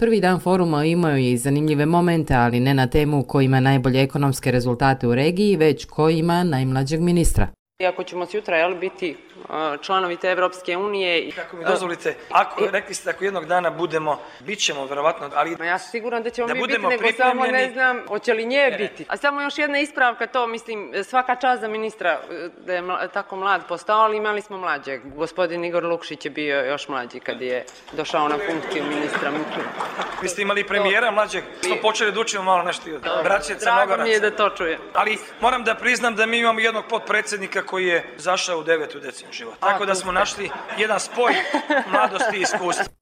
Prvi dan foruma imao je i zanimljive momente, ali ne na temu ko ima najbolje ekonomske rezultate u regiji, već ko ima najmlađeg ministra. Iako ćemo sutra biti članovi te Evropske unije. I kako mi dozvolite, rekli ste ako jednog dana budemo, bit ćemo verovatno, ali... Ja sam siguran da ćemo mi biti, nego samo ne znam hoće li nje biti. A samo još jedna ispravka, to mislim, svaka čast za ministra da je tako mlad postao, ali imali smo mlađeg. Gospodin Igor Lukšić je bio još mlađi kad je došao na funkciju ministra. Vi ste imali premijera mlađeg, smo počeli da učimo malo nešto od braće Crnogoraca. Drago mi je da to čujem. Ali moram da priznam da mi imamo jednog potpredsjednika koji je zašao u 9. decenu života. Tako da smo našli jedan spoj mladosti i iskustva.